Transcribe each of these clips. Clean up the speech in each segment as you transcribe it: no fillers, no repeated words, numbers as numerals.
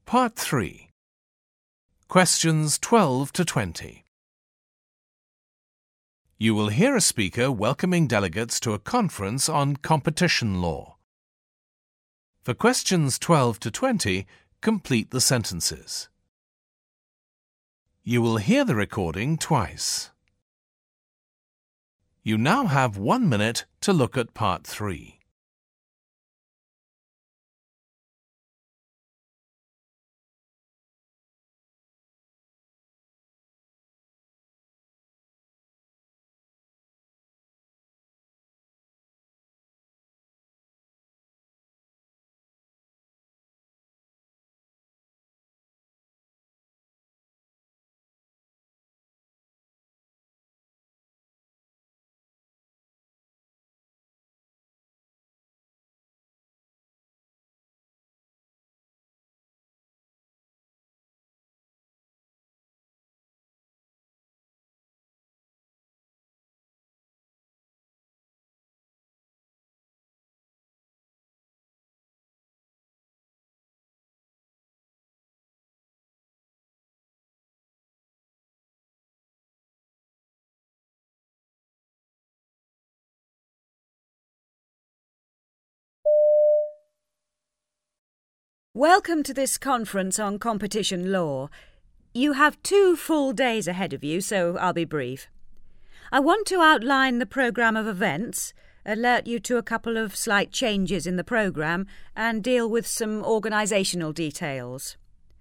Part 3. Questions 12 to 20. You will hear a speaker welcoming delegates to a conference on competition law. For questions 12 to 20, complete the sentences. You will hear the recording twice. You now have 1 minute to look at Part 3. Welcome to this conference on competition law. You have 2 full days ahead of you, so I'll be brief. I want to outline the programme of events, alert you to a couple of slight changes in the programme, and deal with some organisational details.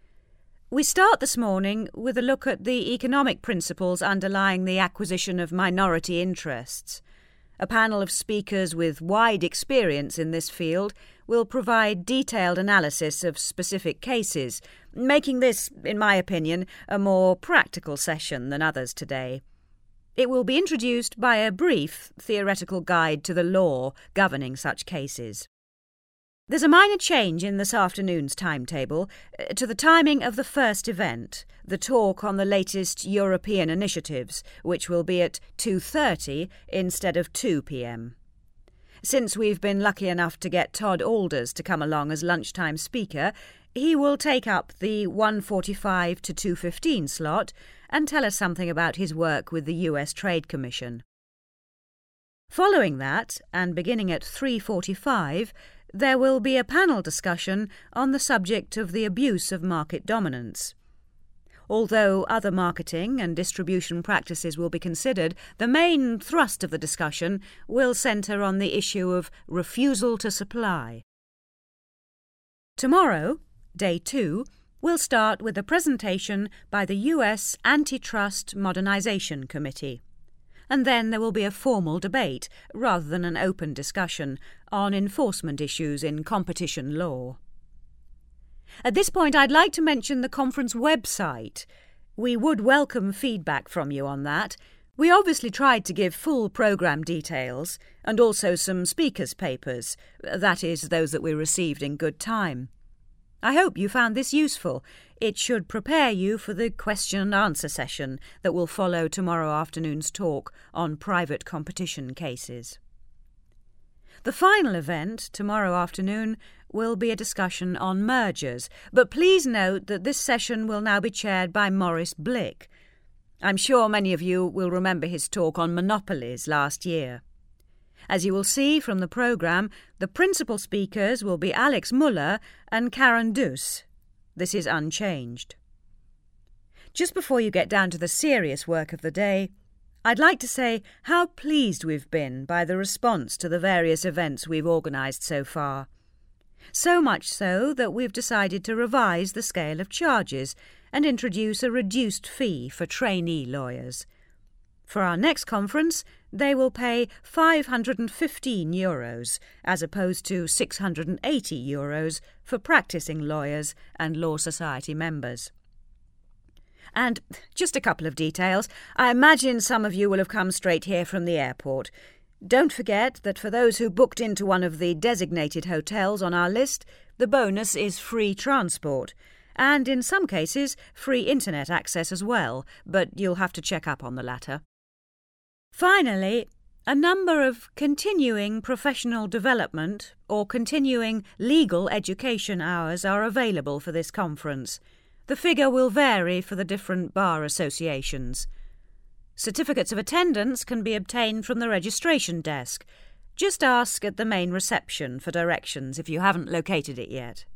We start this morning with a look at the economic principles underlying the acquisition of minority interests. A panel of speakers with wide experience in this field will provide detailed analysis of specific cases, making this, in my opinion, a more practical session than others today. It will be introduced by a brief theoretical guide to the law governing such cases. There's a minor change in this afternoon's timetable to the timing of the first event, the talk on the latest European initiatives, which will be at 2:30 instead of 2 p.m. Since we've been lucky enough to get Todd Alders to come along as lunchtime speaker, he will take up the 1:45 to 2:15 slot and tell us something about his work with the US Trade Commission. Following that, and beginning at 3:45, there will be a panel discussion on the subject of the abuse of market dominance. Although other marketing and distribution practices will be considered, the main thrust of the discussion will centre on the issue of refusal to supply. Tomorrow, day 2, will start with a presentation by the US Antitrust Modernization Committee. And then there will be a formal debate, rather than an open discussion, on enforcement issues in competition law. At this point, I'd like to mention the conference website. We would welcome feedback from you on that. We obviously tried to give full programme details, and also some speakers' papers, that is, those that we received in good time. I hope you found this useful. It should prepare you for the question and answer session that will follow tomorrow afternoon's talk on private competition cases. The final event, tomorrow afternoon, will be a discussion on mergers, but please note that this session will now be chaired by Maurice Blick. I'm sure many of you will remember his talk on monopolies last year. As you will see from the programme, the principal speakers will be Alex Muller and Karen Duss. This is unchanged. Just before you get down to the serious work of the day, I'd like to say how pleased we've been by the response to the various events we've organised so far. So much so that we've decided to revise the scale of charges and introduce a reduced fee for trainee lawyers. For our next conference, they will pay €515 as opposed to €680 for practising lawyers and Law Society members. And just a couple of details. I imagine some of you will have come straight here from the airport. Don't forget that for those who booked into one of the designated hotels on our list, the bonus is free transport, and in some cases free internet access as well, but you'll have to check up on the latter. Finally, A number of continuing professional development or continuing legal education hours are available for this conference. The figure will vary for the different bar associations. Certificates of attendance can be obtained from the registration desk. Just ask at the main reception for directions if you haven't located it yet.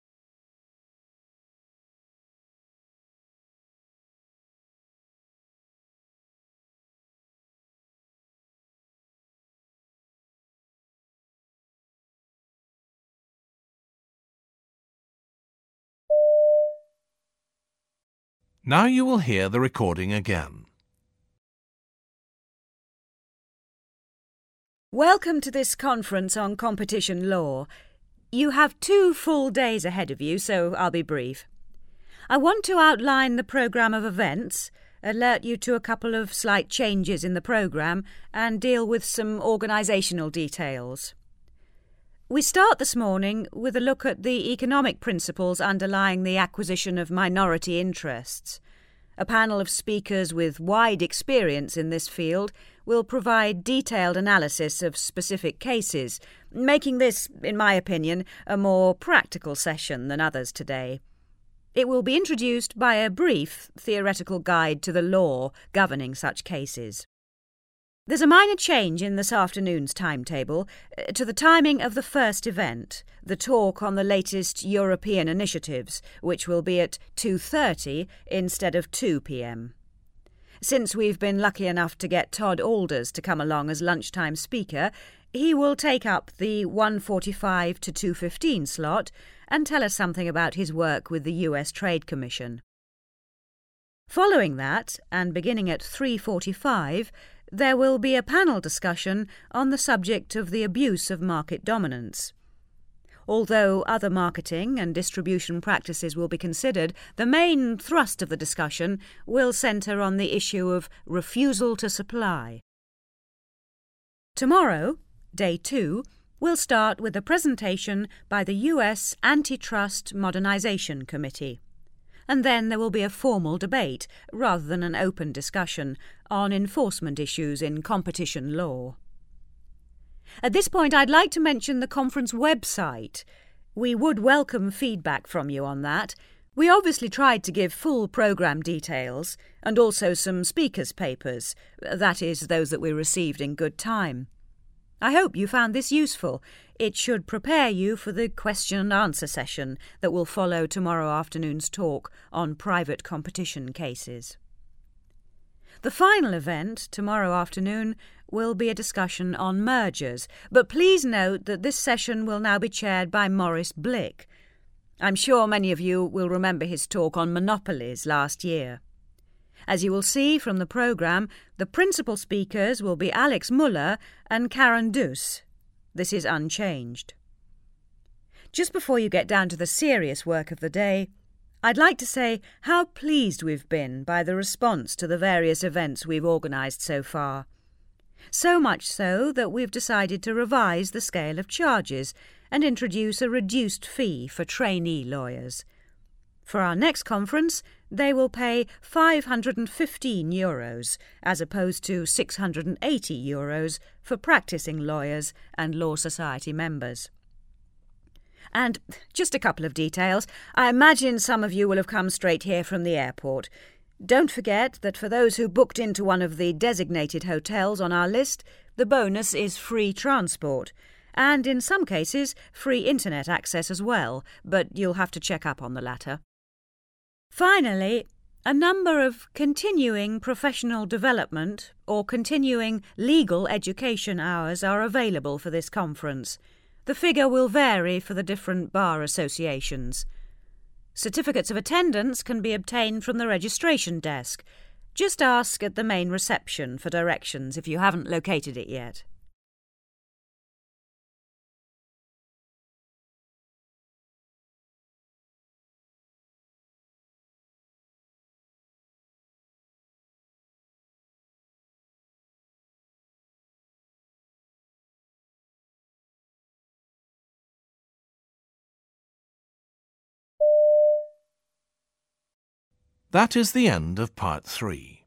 Now you will hear the recording again. Welcome to this conference on competition law. You have 2 full days ahead of you, so I'll be brief. I want to outline the programme of events, alert you to a couple of slight changes in the programme, and deal with some organisational details. We start this morning with a look at the economic principles underlying the acquisition of minority interests. A panel of speakers with wide experience in this field will provide detailed analysis of specific cases, making this, in my opinion, a more practical session than others today. It will be introduced by a brief theoretical guide to the law governing such cases. There's a minor change in this afternoon's timetable to the timing of the first event, the talk on the latest European initiatives, which will be at 2:30 instead of 2 p.m. Since we've been lucky enough to get Todd Alders to come along as lunchtime speaker, he will take up the 1:45 to 2:15 slot and tell us something about his work with the US Trade Commission. Following that, and beginning at 3:45, there will be a panel discussion on the subject of the abuse of market dominance. Although other marketing and distribution practices will be considered, the main thrust of the discussion will centre on the issue of refusal to supply. Tomorrow, day 2, will start with a presentation by the US Antitrust Modernization Committee. And then there will be a formal debate, rather than an open discussion, on enforcement issues in competition law. At this point, I'd like to mention the conference website. We would welcome feedback from you on that. We obviously tried to give full programme details, and also some speakers' papers, that is, those that we received in good time. I hope you found this useful. It should prepare you for the question and answer session that will follow tomorrow afternoon's talk on private competition cases. The final event, tomorrow afternoon, will be a discussion on mergers, but please note that this session will now be chaired by Maurice Blick. I'm sure many of you will remember his talk on monopolies last year. As you will see from the programme, the principal speakers will be Alex Muller and Karen Duss. This is unchanged. Just before you get down to the serious work of the day, I'd like to say how pleased we've been by the response to the various events we've organised so far. So much so that we've decided to revise the scale of charges and introduce a reduced fee for trainee lawyers. For our next conference, they will pay €515 as opposed to €680 for practising lawyers and Law Society members. And just a couple of details. I imagine some of you will have come straight here from the airport. Don't forget that for those who booked into one of the designated hotels on our list, the bonus is free transport, and in some cases free internet access as well, but you'll have to check up on the latter. Finally, a number of continuing professional development or continuing legal education hours are available for this conference. The figure will vary for the different bar associations. Certificates of attendance can be obtained from the registration desk. Just ask at the main reception for directions if you haven't located it yet. That is the end of part 3.